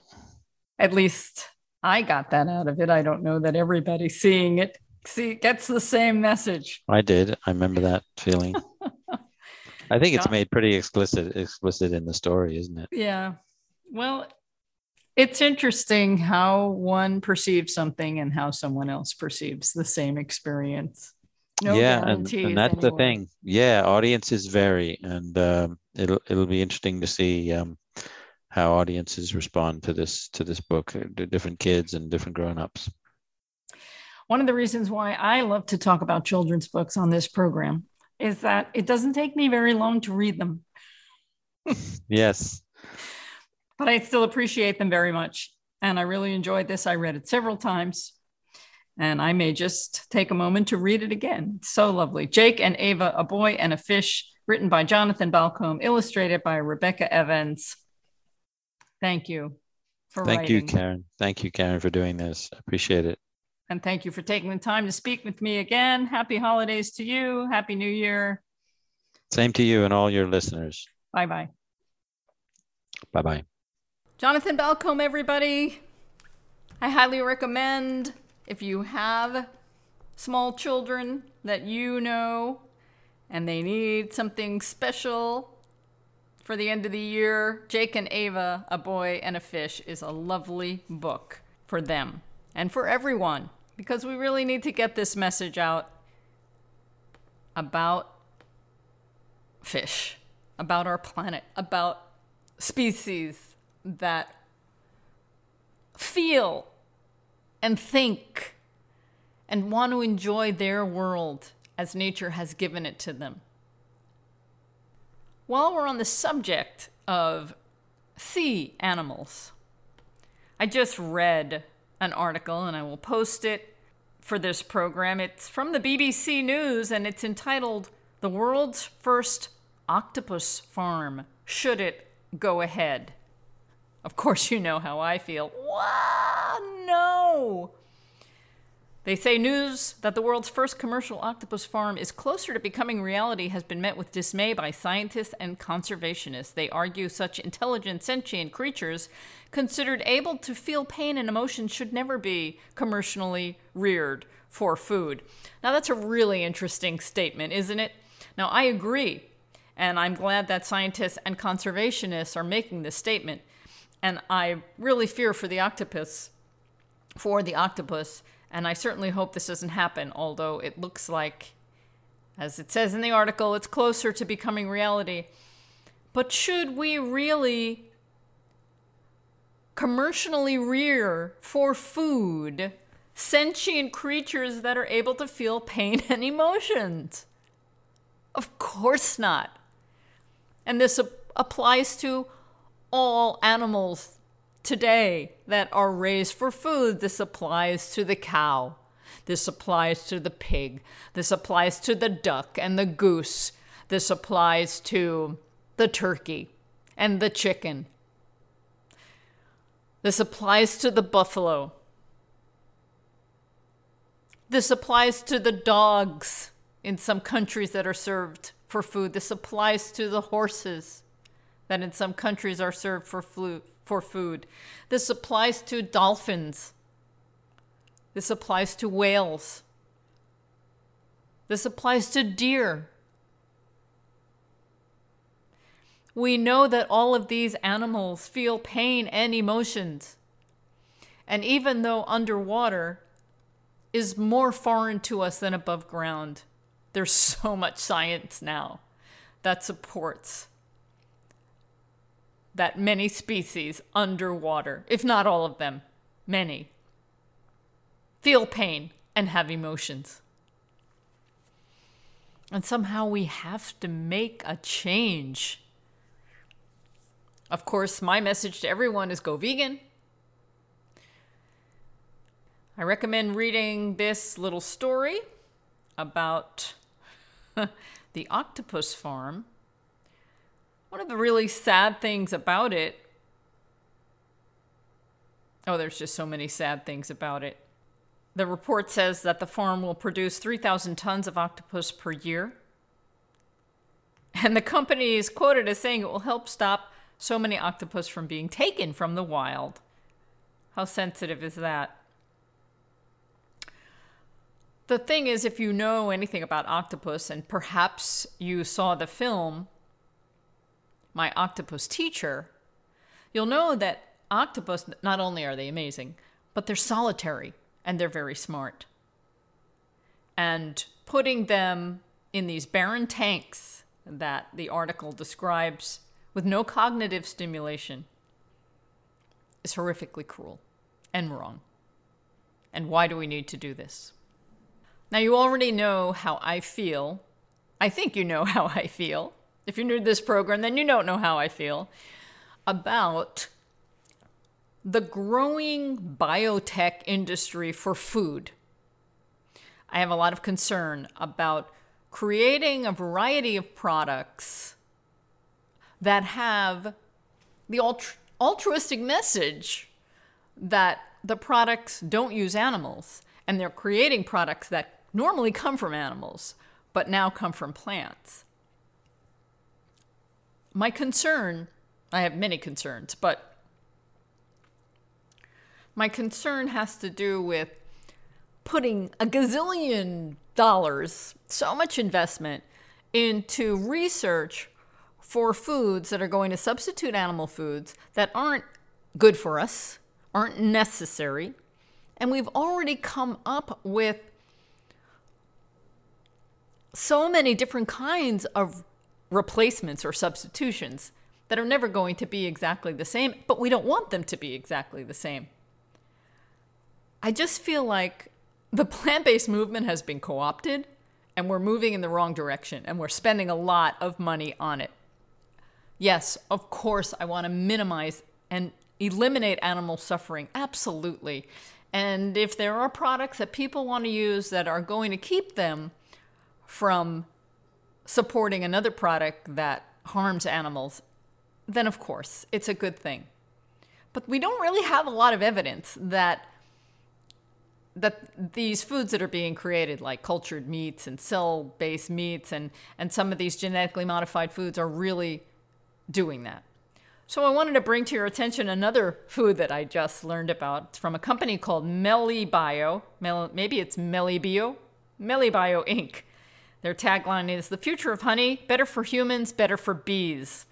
At least I got that out of it. I don't know that everybody seeing it see gets the same message. I did. I remember that feeling. I think it's made pretty explicit explicit in the story, isn't it? Yeah. Well, it's interesting how one perceives something and how someone else perceives the same experience. No yeah, guarantees. And, and that's anyway. the thing. Yeah, audiences vary, and um, it'll it'll be interesting to see um, how audiences respond to this to this book, to different kids and different grown-ups. One of the reasons why I love to talk about children's books on this program is that it doesn't take me very long to read them. Yes. But I still appreciate them very much. And I really enjoyed this. I read it several times. And I may just take a moment to read it again. It's so lovely. Jake and Ava, A Boy and a Fish, written by Jonathan Balcombe, illustrated by Rebecca Evans. Thank you for Thank writing. you, Karen. Thank you, Karen, for doing this. I appreciate it. And thank you for taking the time to speak with me again. Happy holidays to you. Happy New Year. Same to you and all your listeners. Bye-bye. Bye-bye. Jonathan Balcombe, everybody. I highly recommend, if you have small children that you know and they need something special for the end of the year, Jake and Ava, A Boy and a Fish is a lovely book for them and for everyone, because we really need to get this message out about fish, about our planet, about species that feel and think and want to enjoy their world as nature has given it to them. While we're on the subject of sea animals, I just read an article and I will post it for this program. It's from the B B C News and it's entitled, "The World's First Octopus Farm. Should it go ahead?" Of course, you know how I feel. Wow, no. They say news that the world's first commercial octopus farm is closer to becoming reality has been met with dismay by scientists and conservationists. They argue such intelligent, sentient creatures, considered able to feel pain and emotion, should never be commercially reared for food. Now, that's a really interesting statement, isn't it? Now, I agree, and I'm glad that scientists and conservationists are making this statement. And I really fear for the octopus, for the octopus And I certainly hope this doesn't happen, although it looks like, as it says in the article, it's closer to becoming reality. But should we really commercially rear for food sentient creatures that are able to feel pain and emotions? Of course not. And this ap- applies to all animals today that are raised for food. This applies to the cow. This applies to the pig. This applies to the duck and the goose. This applies to the turkey and the chicken. This applies to the buffalo. This applies to the dogs in some countries that are served for food. This applies to the horses that in some countries are served for, flu- for food. This applies to dolphins. This applies to whales. This applies to deer. We know that all of these animals feel pain and emotions. And even though underwater is more foreign to us than above ground, there's so much science now that supports that many species underwater, if not all of them, many, feel pain and have emotions. And somehow we have to make a change. Of course, my message to everyone is go vegan. I recommend reading this little story about the octopus farm. One of the really sad things about it, oh, there's just so many sad things about it. The report says that the farm will produce three thousand tons of octopus per year. And the company is quoted as saying it will help stop so many octopus from being taken from the wild. How sensitive is that? The thing is, if you know anything about octopus, and perhaps you saw the film, My Octopus Teacher, you'll know that octopus, not only are they amazing, but they're solitary and they're very smart. And putting them in these barren tanks that the article describes with no cognitive stimulation is horrifically cruel and wrong. And why do we need to do this? Now, you already know how I feel. I think you know how I feel. If you're new to this program, then you don't know how I feel about the growing biotech industry for food. I have a lot of concern about creating a variety of products that have the altru- altruistic message that the products don't use animals, and they're creating products that normally come from animals, but now come from plants. My concern, I have many concerns, but my concern has to do with putting a gazillion dollars, so much investment, into research for foods that are going to substitute animal foods that aren't good for us, aren't necessary. And we've already come up with so many different kinds of replacements or substitutions that are never going to be exactly the same, but we don't want them to be exactly the same. I just feel like the plant-based movement has been co-opted and we're moving in the wrong direction and we're spending a lot of money on it. Yes, of course, I want to minimize and eliminate animal suffering. Absolutely. And if there are products that people want to use that are going to keep them from supporting another product that harms animals, then of course, it's a good thing. But we don't really have a lot of evidence that that these foods that are being created, like cultured meats and cell-based meats and, and some of these genetically modified foods, are really doing that. So I wanted to bring to your attention another food that I just learned about. It's from a company called Melibio. Mel, maybe it's Melibio? Melibio Incorporated. Their tagline is, "The future of honey, better for humans, better for bees."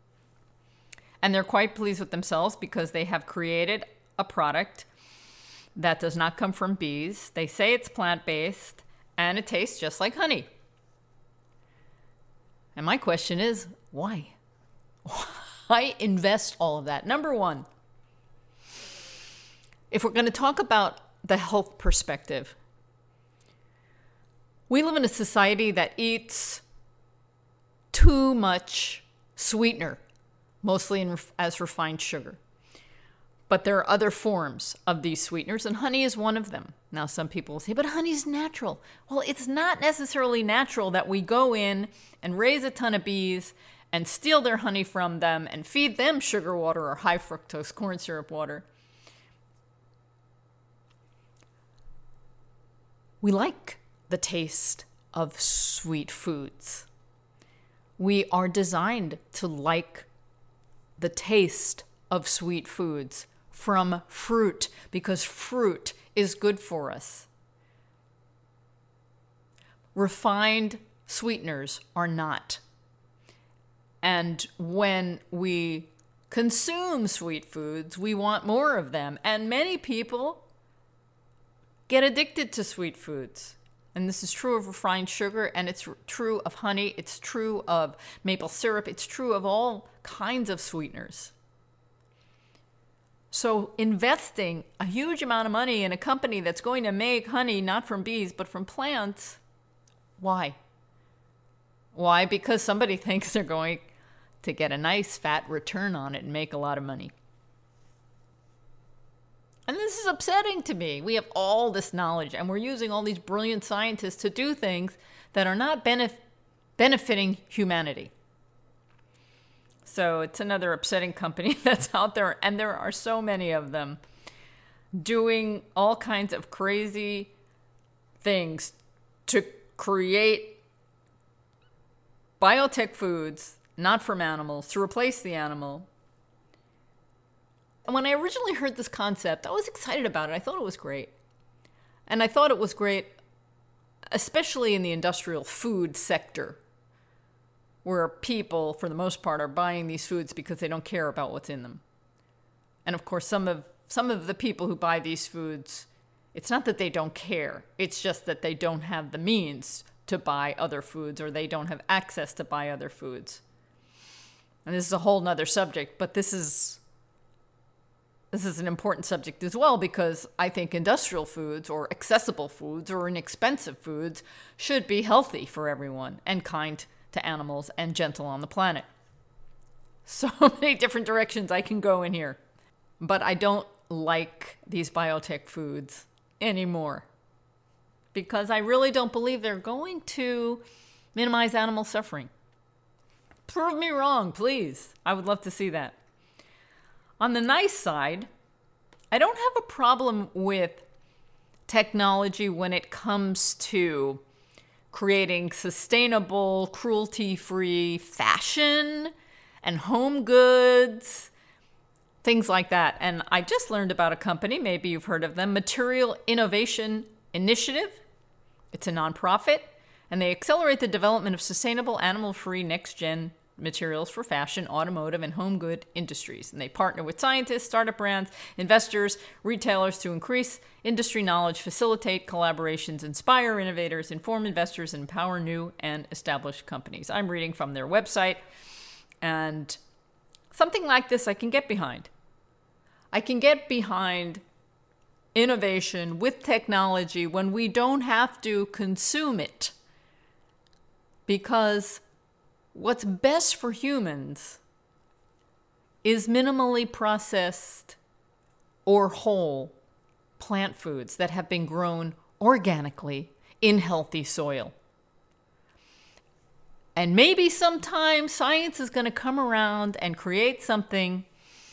And they're quite pleased with themselves because they have created a product that does not come from bees. They say it's plant-based, and it tastes just like honey. And my question is, why? Why invest all of that? Number one, if we're going to talk about the health perspective, we live in a society that eats too much sweetener, mostly in, as refined sugar. But there are other forms of these sweeteners, and honey is one of them. Now, some people will say, but honey's natural. Well, it's not necessarily natural that we go in and raise a ton of bees and steal their honey from them and feed them sugar water or high fructose corn syrup water. We like the taste of sweet foods. We are designed to like the taste of sweet foods from fruit because fruit is good for us. Refined sweeteners are not. And when we consume sweet foods, we want more of them. And many people get addicted to sweet foods. And this is true of refined sugar, and it's true of honey, it's true of maple syrup, it's true of all kinds of sweeteners. So investing a huge amount of money in a company that's going to make honey not from bees but from plants, why? Why? Because somebody thinks they're going to get a nice fat return on it and make a lot of money. And this is upsetting to me. We have all this knowledge, and we're using all these brilliant scientists to do things that are not benef- benefiting humanity. So it's another upsetting company that's out there, and there are so many of them doing all kinds of crazy things to create biotech foods, not from animals, to replace the animal. And when I originally heard this concept, I was excited about it. I thought it was great. And I thought it was great, especially in the industrial food sector, where people, for the most part, are buying these foods because they don't care about what's in them. And of course, some of some of the people who buy these foods, it's not that they don't care. It's just that they don't have the means to buy other foods, or they don't have access to buy other foods. And this is a whole nother subject, but this is this is an important subject as well, because I think industrial foods or accessible foods or inexpensive foods should be healthy for everyone and kind to animals and gentle on the planet. So many different directions I can go in here. But I don't like these biotech foods anymore, because I really don't believe they're going to minimize animal suffering. Prove me wrong, please. I would love to see that. On the nice side, I don't have a problem with technology when it comes to creating sustainable, cruelty-free fashion and home goods, things like that. And I just learned about a company, maybe you've heard of them, Material Innovation Initiative. It's a nonprofit, and they accelerate the development of sustainable, animal-free, next-gen materials for fashion, automotive, and home good industries. And they partner with scientists, startup brands, investors, retailers to increase industry knowledge, facilitate collaborations, inspire innovators, inform investors, and empower new and established companies. I'm reading from their website, and something like this I can get behind. I can get behind innovation with technology when we don't have to consume it, because what's best for humans is minimally processed or whole plant foods that have been grown organically in healthy soil. And maybe sometime science is going to come around and create something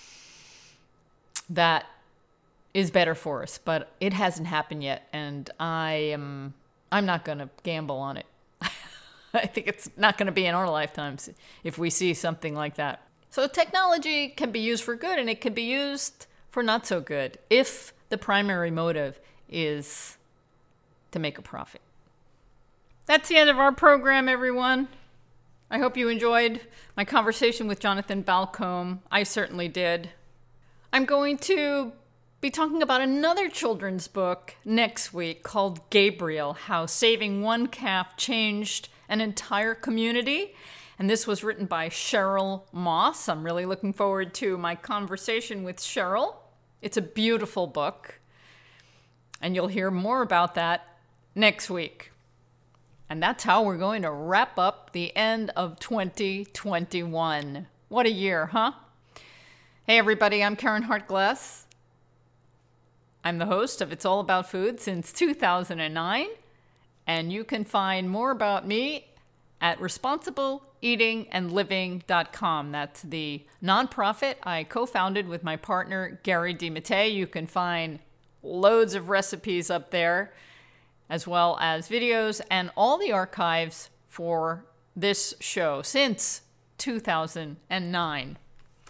that is better for us, but it hasn't happened yet, and I am I'm not going to gamble on it. I think it's not going to be in our lifetimes if we see something like that. So technology can be used for good, and it can be used for not so good if the primary motive is to make a profit. That's the end of our program, everyone. I hope you enjoyed my conversation with Jonathan Balcombe. I certainly did. I'm going to be talking about another children's book next week called Gabriel, How Saving One Calf Changed an Entire Community. And this was written by Cheryl Moss. I'm really looking forward to my conversation with Cheryl. It's a beautiful book. And you'll hear more about that next week. And that's how we're going to wrap up the end of twenty twenty-one. What a year, huh? Hey everybody, I'm Karen Hartglass. I'm the host of It's All About Food since two thousand nine. And you can find more about me at responsible eating and living dot com. That's the nonprofit I co-founded with my partner, Gary DeMattei. You can find loads of recipes up there, as well as videos and all the archives for this show since two thousand nine.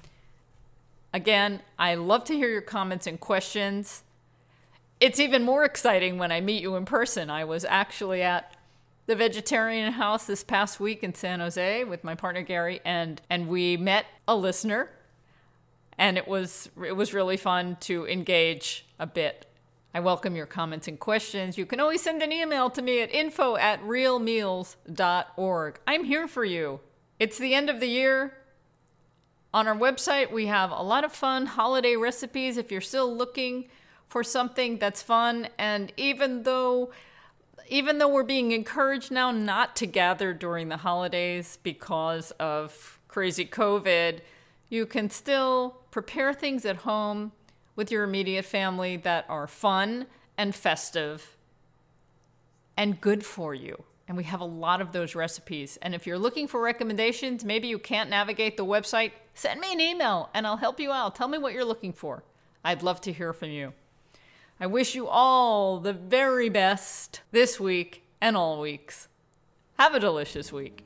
Again, I love to hear your comments and questions. It's even more exciting when I meet you in person. I was actually at the Vegetarian House this past week in San Jose with my partner Gary, and and we met a listener, and it was it was really fun to engage a bit. I welcome your comments and questions. You can always send an email to me at info at real meals dot org. I'm here for you. It's the end of the year. On our website, we have a lot of fun holiday recipes if you're still looking for something that's fun. And even though even though we're being encouraged now not to gather during the holidays because of crazy COVID, you can still prepare things at home with your immediate family that are fun and festive and good for you. And we have a lot of those recipes. And if you're looking for recommendations, maybe you can't navigate the website, send me an email and I'll help you out. Tell me what you're looking for. I'd love to hear from you. I wish you all the very best this week and all weeks. Have a delicious week.